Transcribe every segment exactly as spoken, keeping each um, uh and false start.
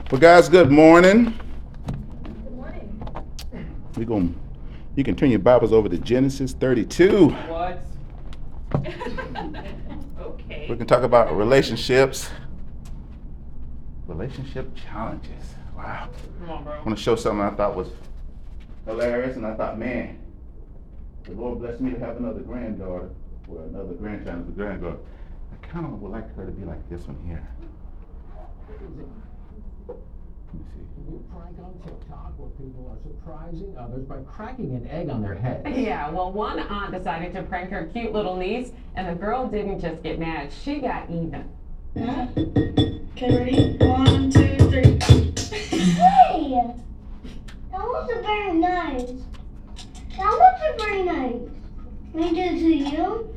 Well, guys, good morning. Good morning. We going you can turn your Bibles over to Genesis thirty-two. What? Okay. We can talk about relationships. Relationship challenges. Wow. Come on, bro. I want to show something I thought was hilarious, and I thought, man, the Lord blessed me to have another granddaughter, or another grandchild as a granddaughter. I kind of would like her to be like this one here. Let me see. New prank on TikTok where people are surprising others by cracking an egg on their head. Yeah, well, one aunt decided to prank her cute little niece, and the girl didn't just get mad, she got even. Yeah. Okay, ready? One, two, three. Hey! That wasn't very nice. That wasn't very nice. Can I do it to you?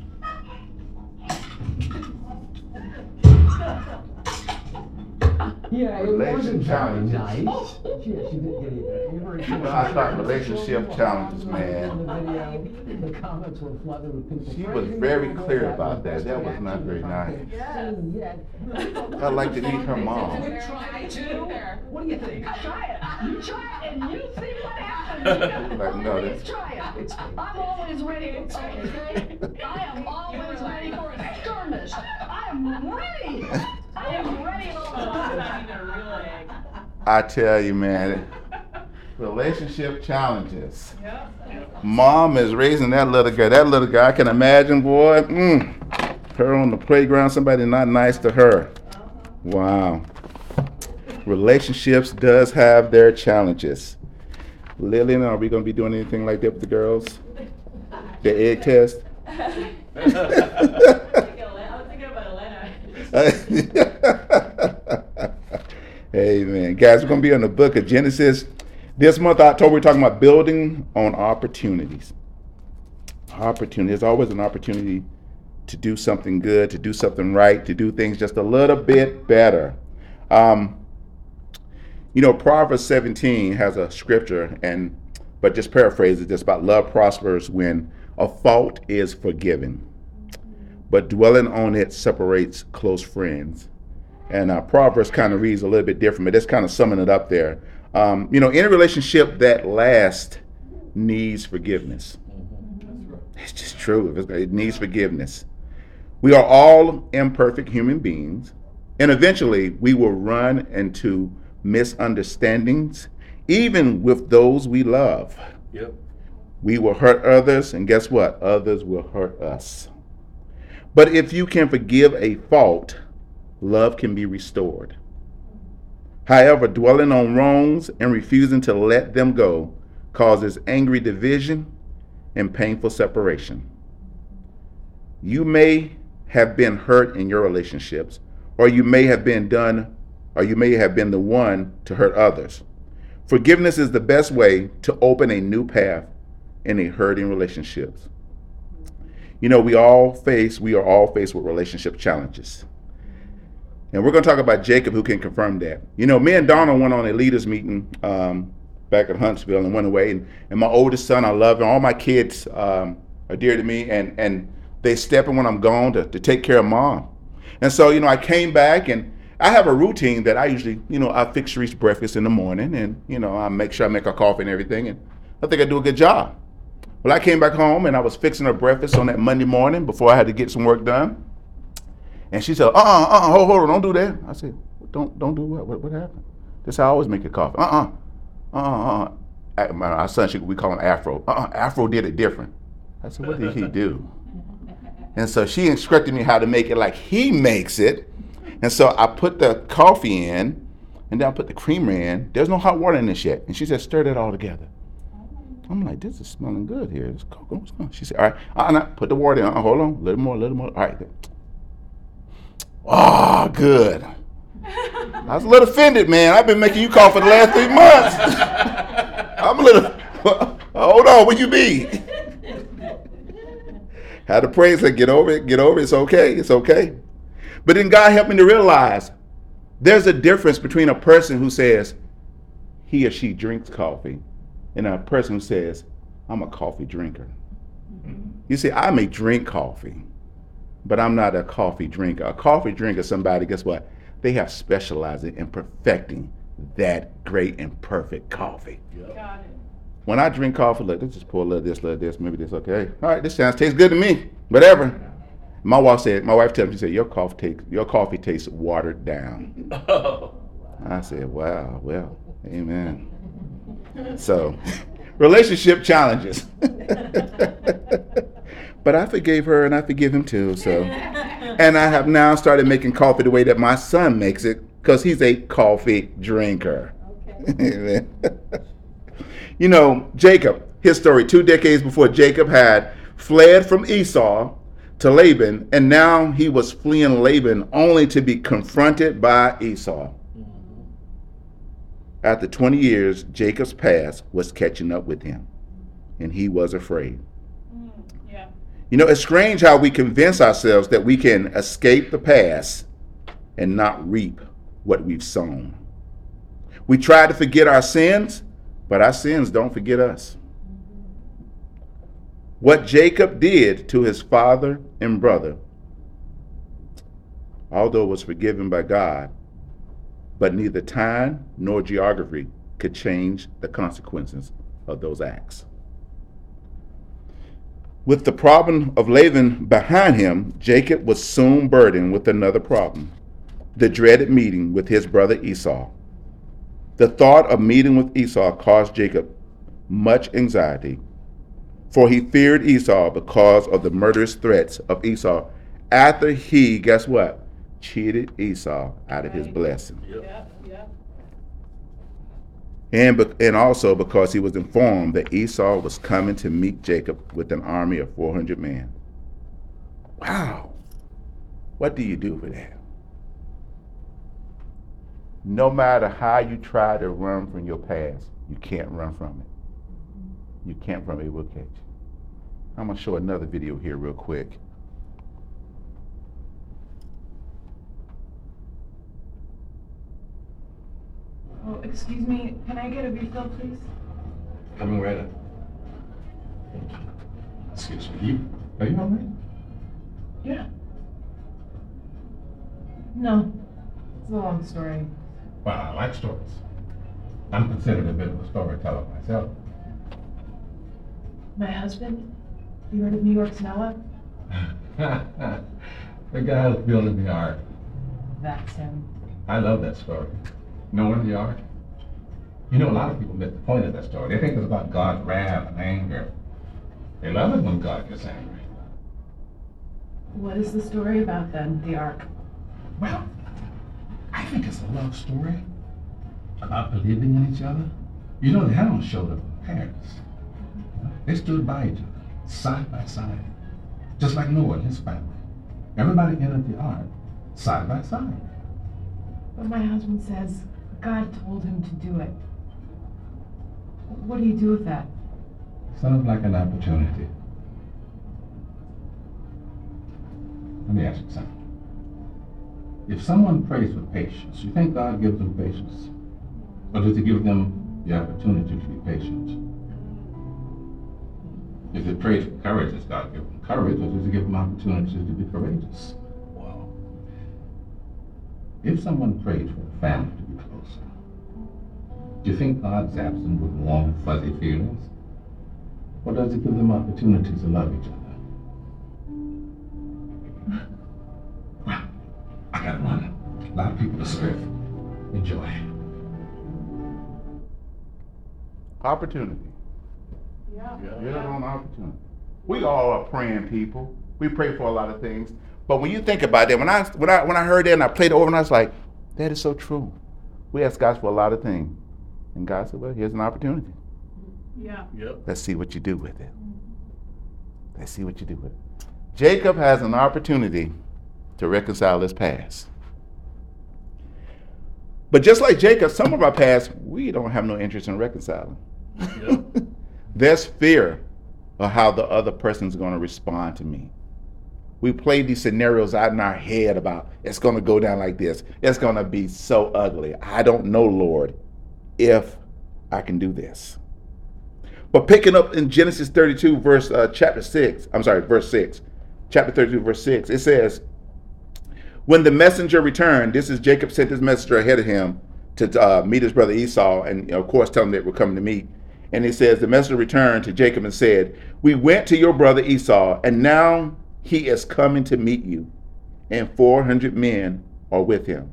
Yeah, it Relation wasn't very challenges. nice. Yeah, she did get even. Well, I thought relationship challenges, man. In the video, the comments were flooded with people. She was very clear about that. That was not very nice. I'd like to meet her mom. Try to. What do you think? Try it. You try it and you see what happens. Like, no, Please that's- try it. I'm always ready. Okay? I am always ready for a skirmish. I am ready. I am ready all the time. I tell you, man, relationship challenges. Yeah. Mom is raising that little guy. That little guy, I can imagine, boy, mm, her on the playground, somebody not nice to her. Wow. Relationships does have their challenges. Lillian, are we going to be doing anything like that with the girls? The egg test? I was thinking about Elena. Amen. Guys, we're going to be on the book of Genesis. This month, October, we're talking about building on opportunities. Opportunity. There's always an opportunity to do something good, to do something right, to do things just a little bit better. Um, you know, Proverbs seventeen has a scripture, and but just paraphrase it, just about love prospers when a fault is forgiven, but dwelling on it separates close friends. And uh, Proverbs kind of reads a little bit different, but that's kind of summing it up there. Um, you know, any relationship that lasts needs forgiveness. It's just true. It needs forgiveness. We are all imperfect human beings, and eventually we will run into misunderstandings, even with those we love. Yep. We will hurt others, and guess what? Others will hurt us. But if you can forgive a fault, love can be restored. However, dwelling on wrongs and refusing to let them go causes angry division and painful separation. You may have been hurt in your relationships, or you may have been done, or you may have been the one to hurt others. Forgiveness is the best way to open a new path in a hurting relationships. You know, we all face, we are all faced with relationship challenges. And we're going to talk about Jacob, who can confirm that. You know, me and Donna went on a leaders meeting um, back at Huntsville and went away. And, and my oldest son, I love him. All my kids um, are dear to me, and, and they step in when I'm gone to, to take care of mom. And so, you know, I came back, and I have a routine that I usually, you know, I fix Sharice's breakfast in the morning, and, you know, I make sure I make her coffee and everything. And I think I do a good job. Well, I came back home, and I was fixing her breakfast on that Monday morning before I had to get some work done. And she said, uh-uh, uh-uh, hold, hold on, don't do that. I said, don't don't do what? What, what happened? This is how I always make your coffee. Uh-uh, uh-uh, uh-uh. My, our son, we call him Afro. Uh-uh, Afro did it different. I said, what did he do? And so she instructed me how to make it like he makes it. And so I put the coffee in, and then I put the creamer in. There's no hot water in this yet. And she said, stir that all together. I'm like, this is smelling good here. It's cocoa. What's going on? She said, all right, uh-uh, put the water in. Uh-uh, hold on, a little more, a little more. All right. Oh, good. I was a little offended, man. I've been making you call for the last three months. I'm a little, hold on, where you be? Had to pray and say, get over it, get over it, it's okay, it's okay. But then God helped me to realize there's a difference between a person who says he or she drinks coffee and a person who says, I'm a coffee drinker. You see, I may drink coffee, but I'm not a coffee drinker. A coffee drinker is somebody, guess what? they have specialized in perfecting that great and perfect coffee. Got it. When I drink coffee, look, let's just pour a little of this, little of this, maybe this, okay. All right, this sounds tastes good to me. Whatever. My wife said, my wife told me, she said, your coffee tastes, your coffee tastes watered down. Oh. I said, wow, well, amen. So, relationship challenges. But I forgave her and I forgive him too, so. And I have now started making coffee the way that my son makes it, because he's a coffee drinker. Okay. Amen. You know, Jacob, his story, two decades before Jacob had fled from Esau to Laban, and now he was fleeing Laban only to be confronted by Esau. After twenty years, Jacob's past was catching up with him, and he was afraid. Mm, yeah. You know, it's strange how we convince ourselves that we can escape the past and not reap what we've sown. We try to forget our sins, but our sins don't forget us. What Jacob did to his father and brother, although it was forgiven by God, but neither time nor geography could change the consequences of those acts. With the problem of Laban behind him, Jacob was soon burdened with another problem, the dreaded meeting with his brother Esau. The thought of meeting with Esau caused Jacob much anxiety, for he feared Esau because of the murderous threats of Esau after he, guess what, cheated Esau out of his blessing. Yeah, yeah. And, be- and also because he was informed that Esau was coming to meet Jacob with an army of four hundred men. Wow. What do you do with that? No matter how you try to run from your past, you can't run from it. You can't run, it will catch you. I'm going to show another video here real quick. Oh, excuse me, can I get a refill, please? Coming right up. Excuse me, you, are you all right? Yeah. No, it's a long story. Well, I like stories. I'm considered a bit of a storyteller myself. My husband, you heard of New York's Noah? The guy who's building the ark. That's him. I love that story. Knowing the ark. You know, a lot of people miss the point of that story. They think it's about God's wrath and anger. They love it when God gets angry. What is the story about then, the Ark? Well, I think it's a love story about believing in each other. You know, the animals showed up in pairs. They stood by each other, side by side, just like Noah and his family. Everybody entered the ark, side by side. But my husband says God told him to do it. What do you do with that? Sounds like an opportunity. Let me ask you something. If someone prays with patience, you think God gives them patience? Or does he give them the opportunity to be patient? If they pray for courage, does God give them courage, or does he give them opportunities to be courageous? Wow. If someone prays for a family to be closer, do you think God's absent with warm, fuzzy feelings? Or does he give them opportunities to love each other? Well, I gotta run. A lot of people to serve. Enjoy. Opportunity. Yeah. Get it on opportunity. We all are praying people. We pray for a lot of things. But when you think about that, when I when I when I heard that and I played it over and I was like, that is so true. We ask God for a lot of things. And God said, well, here's an opportunity. Yeah. Yep. Let's see what you do with it. Let's see what you do with it. Jacob has an opportunity to reconcile his past. But just like Jacob, some of our past, we don't have no interest in reconciling. Yep. There's fear of how the other person's going to respond to me. We play these scenarios out in our head about it's going to go down like this. It's going to be so ugly. I don't know, Lord, if I can do this. But picking up in Genesis thirty-two, verse uh, chapter six, I'm sorry, verse six, chapter thirty-two, verse six, it says, When the messenger returned, this is Jacob sent his messenger ahead of him to uh, meet his brother Esau, and you know, of course tell him that we're coming to meet. And he says, the messenger returned to Jacob and said, we went to your brother Esau, and now he is coming to meet you, and four hundred men are with him.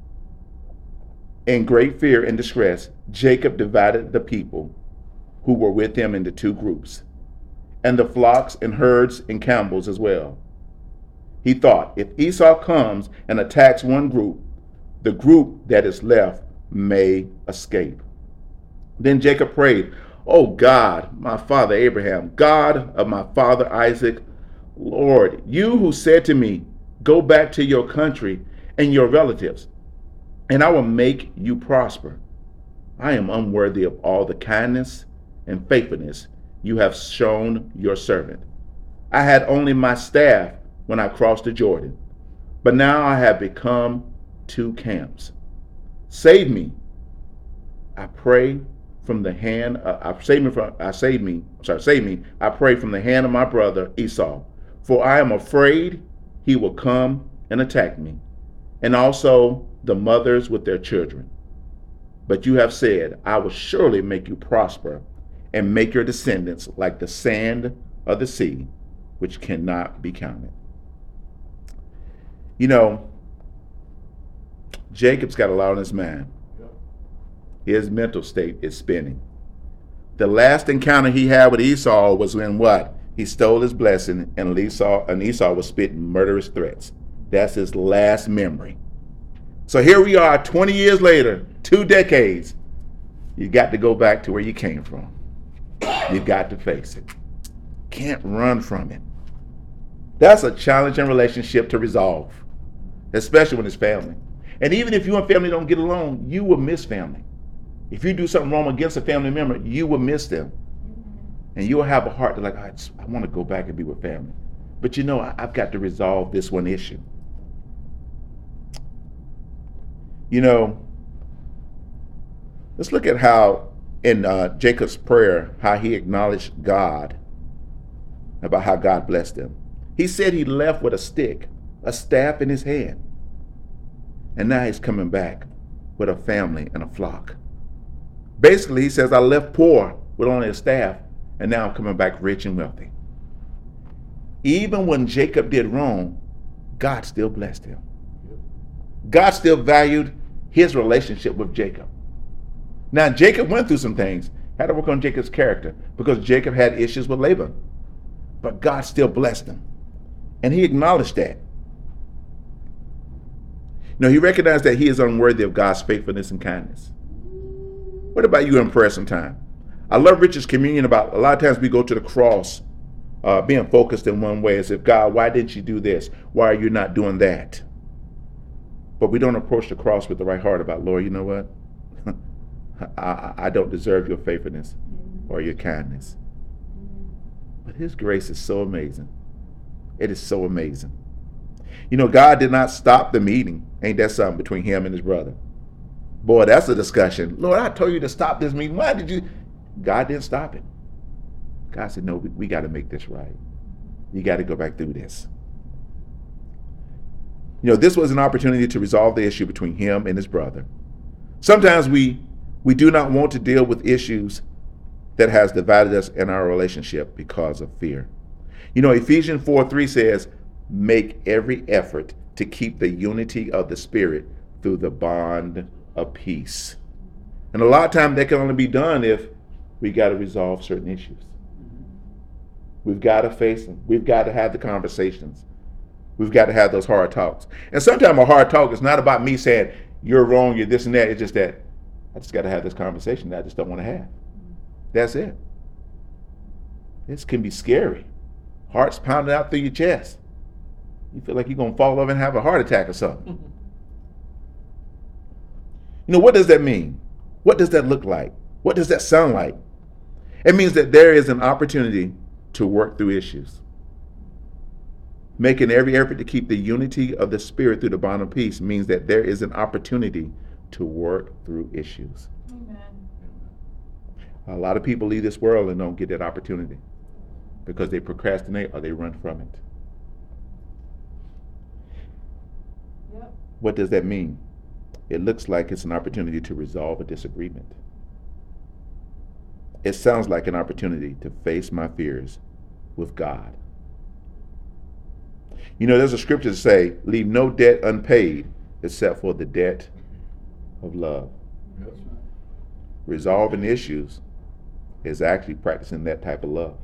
In great fear and distress, Jacob divided the people who were with him into two groups, and the flocks and herds and camels as well. He thought, if Esau comes and attacks one group, the group that is left may escape. Then Jacob prayed, O God, my father Abraham, God of my father Isaac, Lord, you who said to me, go back to your country and your relatives, and I will make you prosper. I am unworthy of all the kindness and faithfulness you have shown your servant. I had only my staff when I crossed the Jordan, but now I have become two camps. Save me, I pray, from the hand. Uh, I save me from. I save me. Sorry, save me. I pray from the hand of my brother Esau, for I am afraid he will come and attack me, and also the mothers with their children. But you have said, I will surely make you prosper, and make your descendants like the sand of the sea, which cannot be counted. You know, Jacob's got a lot on his mind. His mental state is spinning. The last encounter he had with Esau was when what? He stole his blessing, and Esau, and Esau was spitting murderous threats. That's his last memory. So here we are twenty years later, two decades. You got to go back to where you came from. You've got to face it. Can't run from it. That's a challenging relationship to resolve, especially when it's family. And even if you and family don't get along, you will miss family. If you do something wrong against a family member, you will miss them. And you'll have a heart to like, I, just, I want to go back and be with family. But you know, I, I've got to resolve this one issue. You know, let's look at how in uh, Jacob's prayer, how he acknowledged God, about how God blessed him. He said he left with a stick, a staff in his hand. And now he's coming back with a family and a flock. Basically, he says, I left poor with only a staff, and now I'm coming back rich and wealthy. Even when Jacob did wrong, God still blessed him. God still valued his relationship with Jacob. Now, Jacob went through some things, had to work on Jacob's character, because Jacob had issues with Laban. But God still blessed him. And he acknowledged that. You know, he recognized that he is unworthy of God's faithfulness and kindness. What about you in prayer sometime? I love Richard's communion about a lot of times we go to the cross uh, being focused in one way, as if, God, why didn't you do this? Why are you not doing that? But we don't approach the cross with the right heart about, Lord, you know what? I, I don't deserve your faithfulness or your kindness. But his grace is so amazing. It is so amazing. You know, God did not stop the meeting. Ain't that something, between him and his brother? Boy, that's a discussion. Lord, I told you to stop this meeting. Why did you? God didn't stop it. God said, no, we, we got to make this right. You got to go back through this. You know, this was an opportunity to resolve the issue between him and his brother. Sometimes we we do not want to deal with issues that has divided us in our relationship because of fear. You know, Ephesians four three says, make every effort to keep the unity of the Spirit through the bond of peace. And a lot of times that can only be done if we got to resolve certain issues. We've got to face them. We've got to have the conversations. We've got to have those hard talks. And sometimes a hard talk is not about me saying, you're wrong, you're this and that. It's just that I just got to have this conversation that I just don't want to have. That's it. This can be scary. Heart's pounding out through your chest. You feel like you're going to fall over and have a heart attack or something. You know, what does that mean? What does that look like? What does that sound like? It means that there is an opportunity to work through issues. Making every effort to keep the unity of the Spirit through the bond of peace means that there is an opportunity to work through issues. Amen. A lot of people leave this world and don't get that opportunity because they procrastinate or they run from it. What does that mean? It looks like it's an opportunity to resolve a disagreement. It sounds like an opportunity to face my fears with God. You know, there's a scripture to say, leave no debt unpaid except for the debt of love. That's right. Resolving issues is actually practicing that type of love.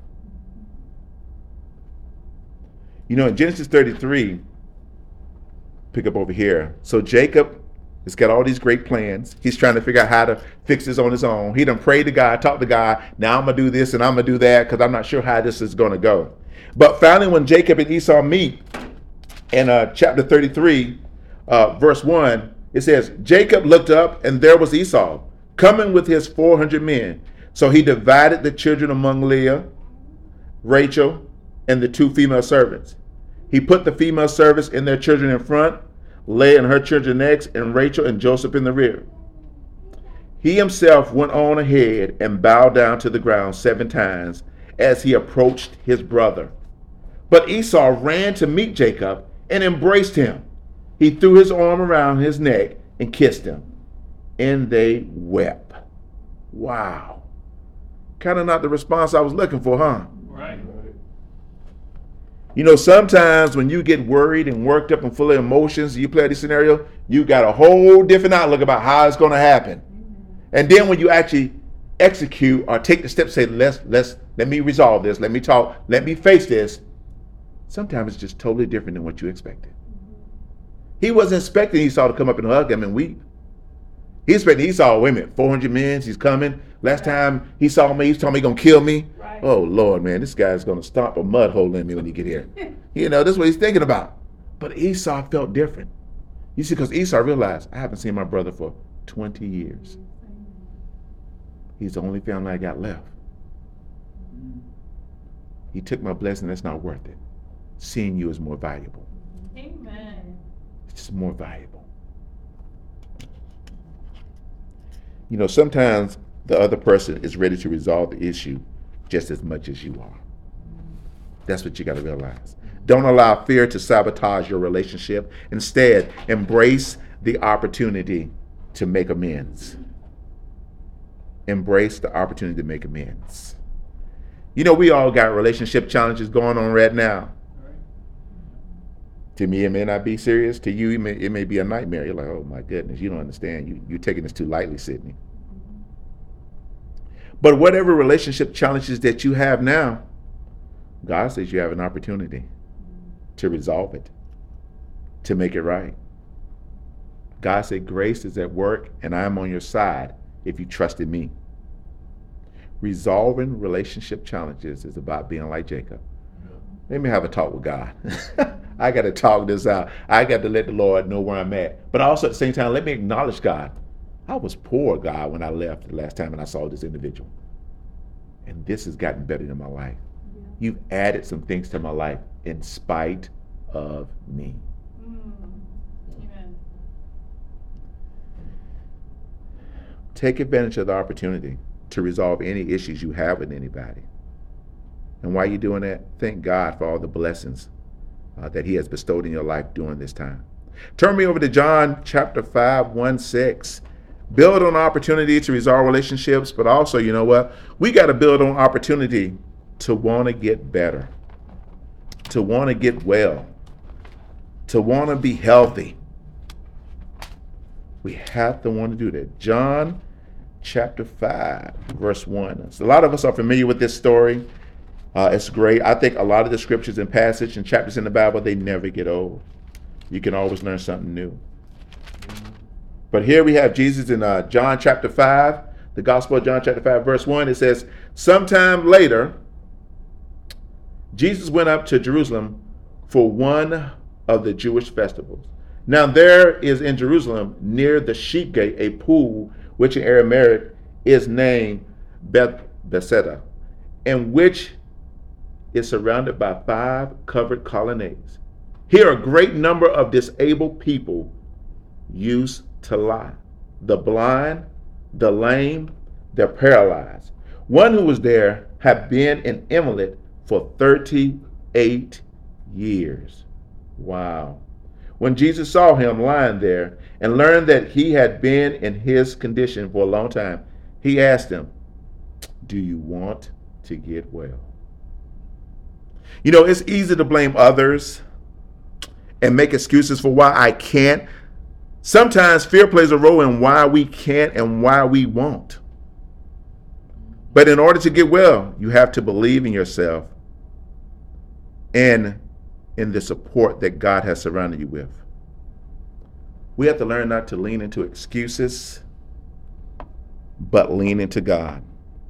You know, in Genesis thirty-three, pick up over here. So Jacob has got all these great plans. He's trying to figure out how to fix this on his own. He done prayed to God, talked to God. Now I'm going to do this and I'm going to do that because I'm not sure how this is going to go. But finally, when Jacob and Esau meet in uh, chapter thirty-three, uh, verse one, it says, Jacob looked up and there was Esau coming with his four hundred men. So he divided the children among Leah, Rachel, and the two female servants. He put the female servants and their children in front, Leah and her children next, and Rachel and Joseph in the rear. He himself went on ahead and bowed down to the ground seven times as he approached his brother. But Esau ran to meet Jacob and embraced him. He threw his arm around his neck and kissed him, and they wept. Wow. Kind of not the response I was looking for, huh? Right. You know, sometimes when you get worried and worked up and full of emotions, you play this scenario, you got a whole different outlook about how it's going to happen. And then when you actually execute or take the steps, say, let's, let's, let me resolve this, let me talk, let me face this, sometimes it's just totally different than what you expected. He wasn't expecting Esau to come up and hug him and weep. He expected Esau, wait a minute, four hundred men, he's coming. Last time he saw me, he's told me he's going to kill me. Right. Oh, Lord, man, this guy's going to stomp a mud hole in me when he get here. You know, this is what he's thinking about. But Esau felt different. You see, because Esau realized, I haven't seen my brother for twenty years. He's the only family I got left. He took my blessing, that's not worth it. Seeing you is more valuable. Amen. It's just more valuable. You know, sometimes the other person is ready to resolve the issue just as much as you are. That's what you got to realize. Don't allow fear to sabotage your relationship. Instead, embrace the opportunity to make amends. Embrace the opportunity to make amends. You know, we all got relationship challenges going on right now. To me, it may not be serious. To you, it may, it may be a nightmare. You're like, oh my goodness, you don't understand. You, you're taking this too lightly, Sydney. But whatever relationship challenges that you have now, God says you have an opportunity to resolve it, to make it right. God said, grace is at work and I am on your side if you trust in me. Resolving relationship challenges is about being like Jacob. Let me have a talk with God. I got to talk this out. I got to let the Lord know where I'm at. But also at the same time, let me acknowledge God. I was poor, God, when I left the last time and I saw this individual. And this has gotten better in my life. Yeah. You've added some things to my life in spite of me. Mm. Amen. Take advantage of the opportunity to resolve any issues you have with anybody. And while you're doing that, thank God for all the blessings uh, that he has bestowed in your life during this time. Turn me over to John chapter five, one, six. Build on opportunity to resolve relationships, but also, you know what? We got to build on opportunity to want to get better, to want to get well, to want to be healthy. We have to want to do that. John chapter five, verse one. So a lot of us are familiar with this story. Uh, it's great. I think a lot of the scriptures and passages and chapters in the Bible, they never get old. You can always learn something new. But here we have Jesus in uh, John chapter five, the Gospel of John chapter five, verse one. It says, sometime later, Jesus went up to Jerusalem for one of the Jewish festivals. Now there is in Jerusalem near the sheep gate a pool, which in Aramaic is named Beth Bethesda, and which is surrounded by five covered colonnades. Here a great number of disabled people used to lie. The blind, the lame, the paralyzed. One who was there had been an invalid for thirty-eight years. Wow. When Jesus saw him lying there and learned that he had been in his condition for a long time, he asked him, "Do you want to get well?" You know, it's easy to blame others and make excuses for why I can't. Sometimes fear plays a role in why we can't and why we won't. But in order to get well, you have to believe in yourself and in the support that God has surrounded you with. We have to learn not to lean into excuses, but lean into God.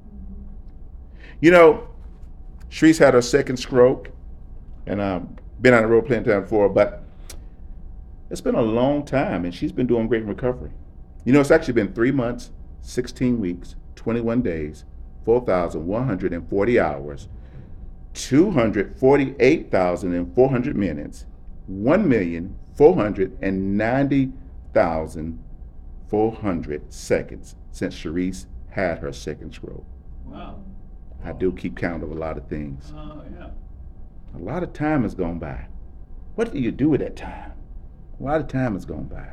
You know, Sharice had her second stroke, and I've been on the road plenty of time before, but it's been a long time, and she's been doing great in recovery. You know, it's actually been three months, sixteen weeks, twenty-one days, four thousand one hundred forty hours, two hundred forty-eight thousand four hundred minutes, one million four hundred ninety thousand four hundred seconds since Sharice had her second stroke. Wow. I do keep count of a lot of things. Oh, yeah. A lot of time has gone by. What do you do with that time? A lot of time has gone by.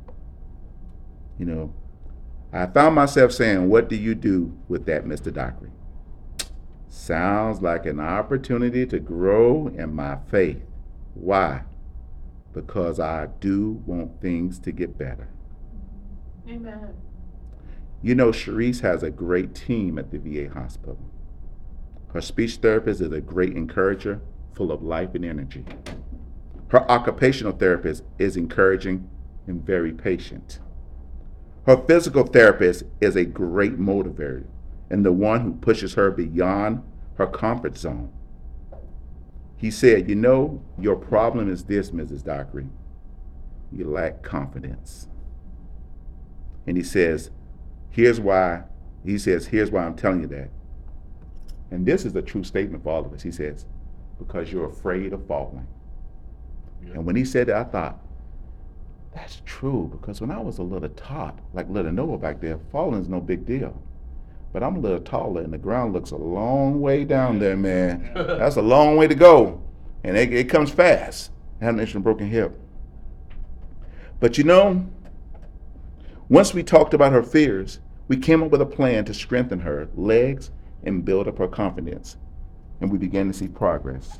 You know, I found myself saying, "What do you do with that, Mister Dockery?" Sounds like an opportunity to grow in my faith. Why? Because I do want things to get better. Amen. You know, Sharice has a great team at the V A hospital. Her speech therapist is a great encourager, full of life and energy. Her occupational therapist is encouraging and very patient. Her physical therapist is a great motivator and the one who pushes her beyond her comfort zone. He said, "You know, your problem is this, Missus Dockery. You lack confidence." And he says, here's why, he says, here's why I'm telling you that. And this is a true statement for all of us. He says, because you're afraid of falling. Yeah. And when he said that, I thought, that's true, because when I was a little tot, like little Noah back there, falling is no big deal. But I'm a little taller, and the ground looks a long way down there, man. That's a long way to go, and it, it comes fast. I had an inch and a broken hip. But you know, once we talked about her fears, we came up with a plan to strengthen her legs and build up her confidence, and we began to see progress.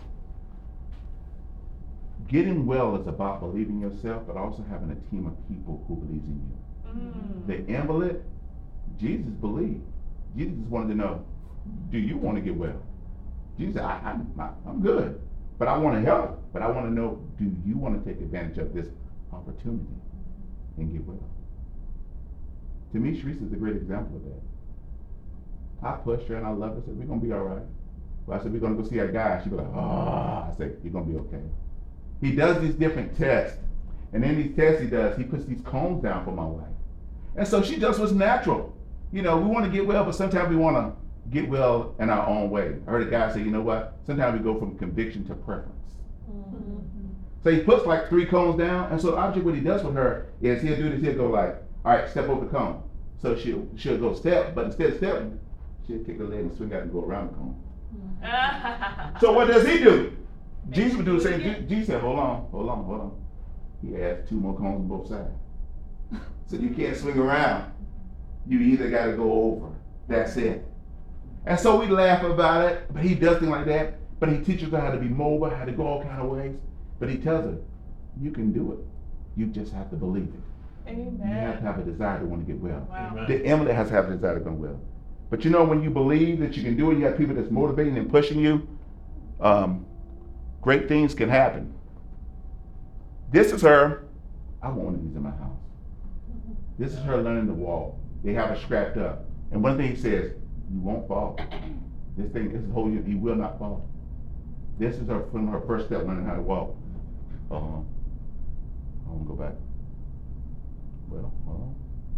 Getting well is about believing yourself, but also having a team of people who believes in you. Mm. The invalid, Jesus believed. Jesus wanted to know, do you want to get well? Jesus said, I, I, I'm good, but I want to help. But I want to know, do you want to take advantage of this opportunity and get well? To me, Sharice is a great example of that. I pushed her and I loved her. I said, we're going to be all right. Well, I said, we're going to go see our guy. She'd be like, oh. I said, you're going to be okay. He does these different tests. And in these tests he does, he puts these cones down for my wife. And so she does what's natural. You know, we want to get well, but sometimes we want to get well in our own way. I heard a guy say, you know what? Sometimes we go from conviction to preference. Mm-hmm. So he puts like three cones down. And so object what he does with her is he'll do this, he'll go like, all right, step over the cone. So she'll, she'll go step, but instead of stepping, she'll kick her leg and swing out and go around the cone. Mm-hmm. So what does he do? Jesus would do the same. Jesus said, hold on, hold on, hold on. He adds two more cones on both sides. So you can't swing around. You either got to go over. That's it. And so we laugh about it, but he does things like that. But he teaches her how to be mobile, how to go all kind of ways. But he tells her, you can do it. You just have to believe it. Amen. You have to have a desire to want to get well. Wow. The invalid has to have a desire to go well. But you know, when you believe that you can do it, you have people that's motivating and pushing you, um, great things can happen. This is her. I want one of these in my house. This is her learning to walk. They have her strapped up. And one thing he says, you won't fall. This thing, this is whole, you will not fall. This is her from her first step learning how to walk. Uh-huh. I want to go back. Well, hold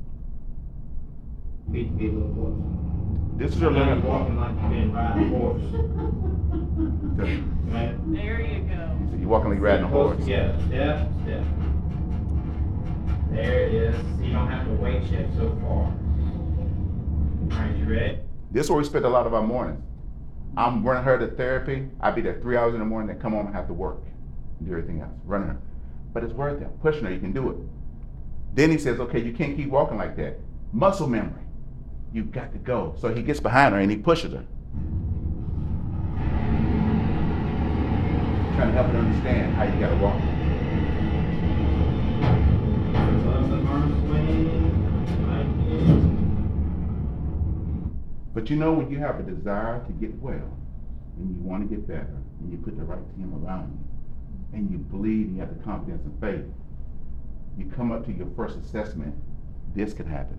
on. Be, be a little horse. This is her learning to walk. Walking like you've been riding a horse. Right? There you go. So you're walking like you're riding a horse. Yeah, step, step. There it is. You don't have to wait yet so far. Alright, you ready? This is where we spend a lot of our mornings. I'm running her to therapy. I'd be there three hours in the morning, then come home and have to work and do everything else. Running her. but it's worth it. I'm pushing her, you can do it. Then he says, okay, you can't keep walking like that. Muscle memory. You've got to go. So he gets behind her and he pushes her. Trying to help her understand how you got to walk. But you know, when you have a desire to get well, and you want to get better, and you put the right team around you, and you believe, and you have the confidence and faith, you come up to your first assessment, this could happen.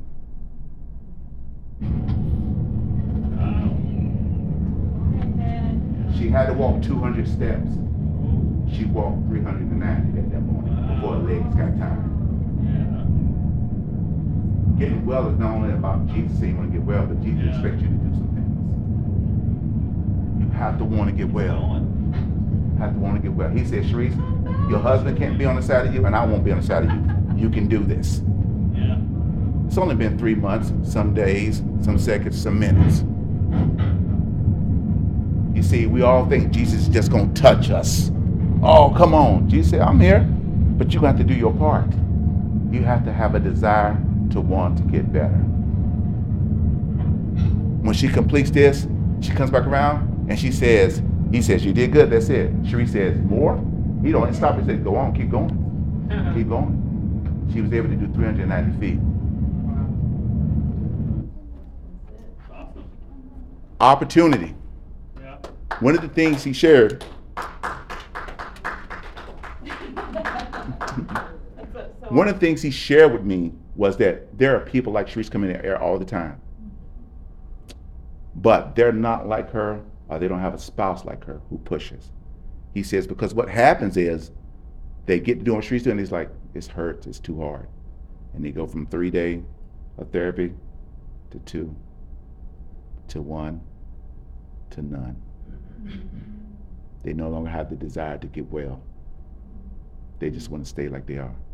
She had to walk two hundred steps. She walked three hundred ninety that, that morning before her legs got tired. Getting well is not only about Jesus saying you want to get well, but Jesus yeah. expects you to do some things. You have to want to get well. You have to want to get well. He said, Sharice, your husband can't be on the side of you, and I won't be on the side of you. You can do this. Yeah. It's only been three months, some days, some seconds, some minutes. You see, we all think Jesus is just going to touch us. Oh, come on. Jesus said, I'm here, but you have to do your part. You have to have a desire to want to get better. When she completes this, she comes back around and she says, he says, you did good, that's it. Sharice says, more? He don't stop, he says, go on, keep going. Keep going. She was able to do three hundred ninety feet. Opportunity. Yeah. One of the things he shared One of the things he shared with me was that there are people like Sharice coming in the air all the time. But they're not like her, or they don't have a spouse like her who pushes. He says, because what happens is they get to doing what Sharice doing, and he's like, it's hurts, it's too hard. And they go from three day of therapy to two, to one, to none. They no longer have the desire to get well. They just want to stay like they are.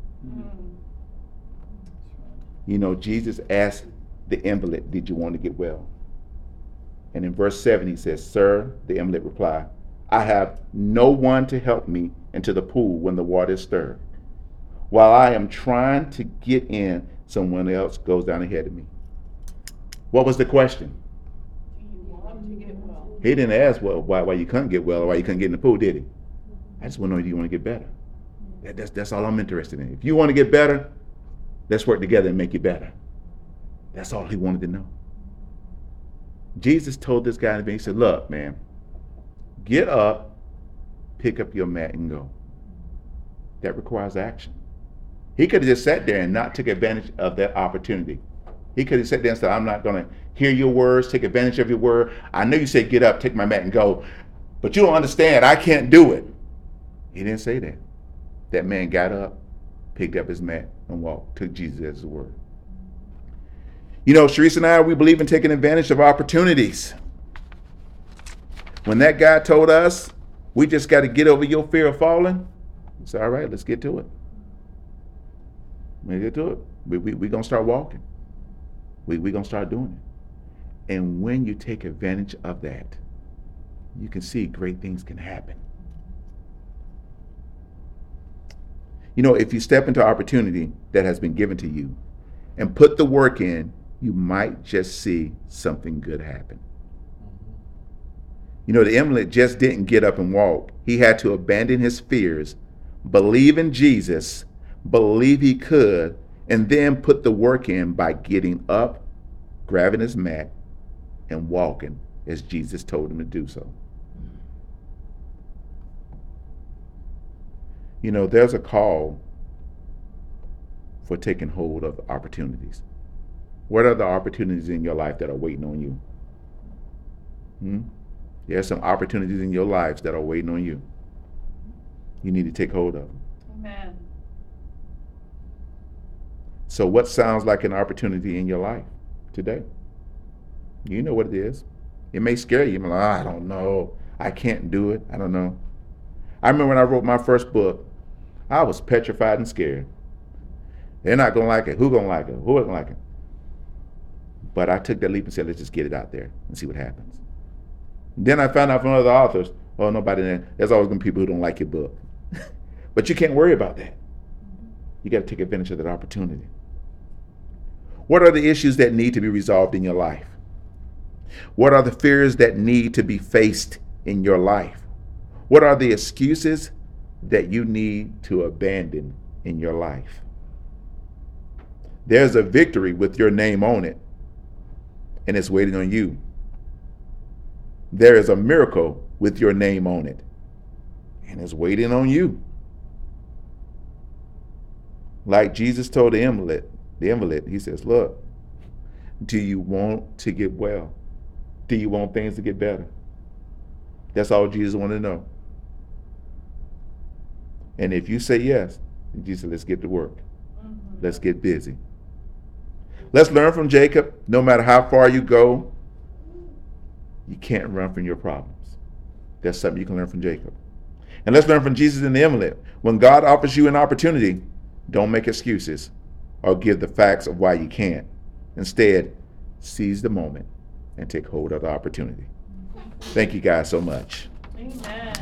You know, Jesus asked the invalid, did you want to get well? And in verse seven, he says, sir, the invalid replied, I have no one to help me into the pool when the water is stirred. While I am trying to get in, someone else goes down ahead of me. What was the question? Do you want to get well? He didn't ask well, why, why you couldn't get well or why you couldn't get in the pool, did he? I just want to know, do you want to get better? That, that's, that's all I'm interested in. If you want to get better, let's work together and make you better. That's all he wanted to know. Jesus told this guy, he said, look, man, get up, pick up your mat and go. That requires action. He could have just sat there and not took advantage of that opportunity. He could have sat there and said, I'm not going to hear your words, take advantage of your word. I know you said get up, take my mat and go, but you don't understand, I can't do it. He didn't say that. That man got up, picked up his mat, and walked, took Jesus as his word. You know, Sharice and I, we believe in taking advantage of opportunities. When that guy told us, we just got to get over your fear of falling, it's all right, let's get to it. Let's get to it. We're we, we going to start walking. We're we going to start doing it. And when you take advantage of that, you can see great things can happen. You know, if you step into opportunity that has been given to you and put the work in, you might just see something good happen. You know, the invalid just didn't get up and walk. He had to abandon his fears, believe in Jesus, believe he could, and then put the work in by getting up, grabbing his mat, and walking as Jesus told him to do so. You know, there's a call for taking hold of opportunities. What are the opportunities in your life that are waiting on you? Hmm? There are some opportunities in your lives that are waiting on you. You need to take hold of them. Amen. So what sounds like an opportunity in your life today? You know what it is. It may scare you. You're like, I don't know. I can't do it. I don't know. I remember when I wrote my first book, I was petrified and scared. They're not going to like it. Who going to like it? Who isn't like it? But I took that leap and said, let's just get it out there and see what happens. Then I found out from other authors, oh, nobody, there's always going to be people who don't like your book. But you can't worry about that. You got to take advantage of that opportunity. What are the issues that need to be resolved in your life? What are the fears that need to be faced in your life? What are the excuses that you need to abandon in your life? There's a victory with your name on it, and it's waiting on you. There is a miracle with your name on it, and it's waiting on you. Like Jesus told the invalid, the invalid, he says, look, do you want to get well? Do you want things to get better? That's all Jesus wanted to know. And if you say yes, Jesus said, let's get to work. Mm-hmm. Let's get busy. Let's learn from Jacob. No matter how far you go, you can't run from your problems. That's something you can learn from Jacob. And let's learn from Jesus and the invalid. When God offers you an opportunity, don't make excuses or give the facts of why you can't. Instead, seize the moment and take hold of the opportunity. Thank you guys so much. Amen.